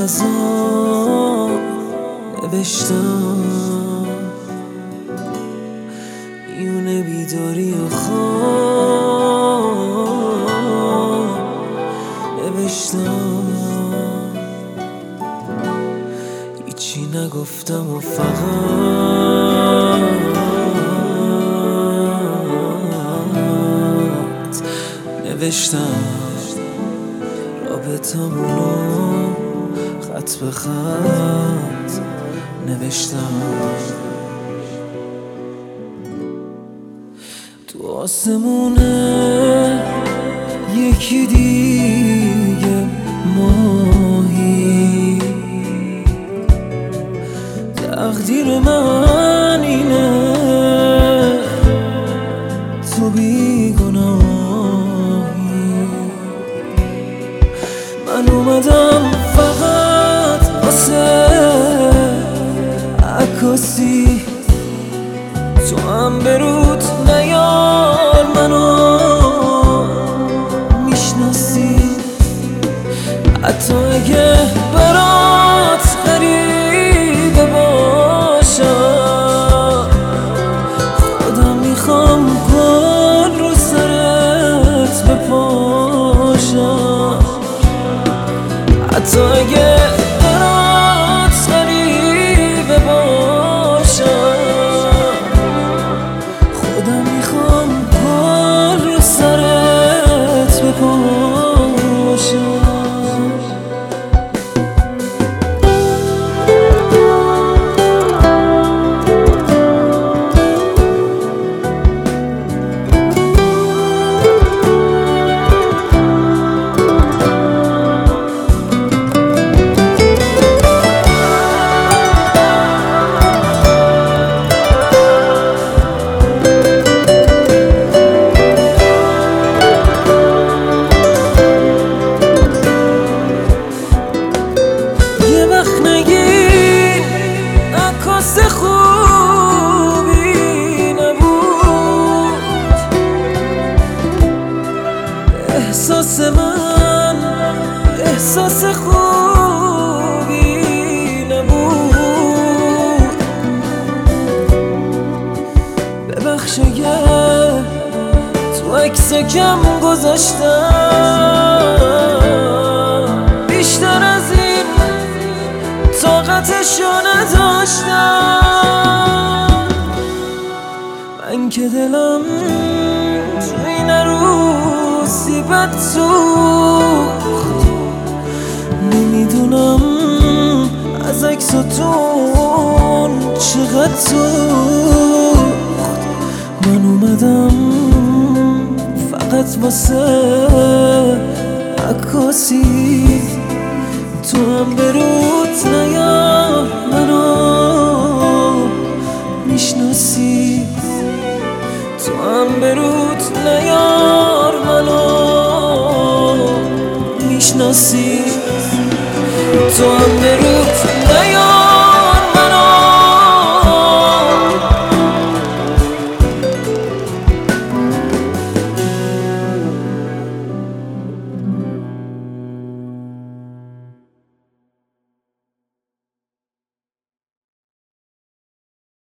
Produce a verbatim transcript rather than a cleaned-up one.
غذا نوشتم، میونه بیداری و خواب نوشتم، هیچی نگفتم و فقط نوشتم رابطمونو خط به خط نوشتم. تو آسمونه یکی دیگه ماهی، تقدیر من اینه تو بیگناهی. من اومدم فقط واسه عکاسی، تو هم برود نیار منو میشناسی، حتی اگه برات غریبه باشم، خودم میخوام گل رو سرت بپاشم، حتی اگه برات غریبه باشم، خودم میخوام گل رو سرت بپاشم. خوبی نبود احساس من، احساس خوبی نبود. ببخش اگه تو عکس کم گذاشتم، بیشتر از این طاقتشو نداشتم. من که دلم تو این روزی بد سوخت، نمیدونم از عکساتون چقدر سوخت. من اومدم فقط واسه عکاسی، تو هم برود نیار منو میشناسی، تو هم برود نیار منو میشناسی.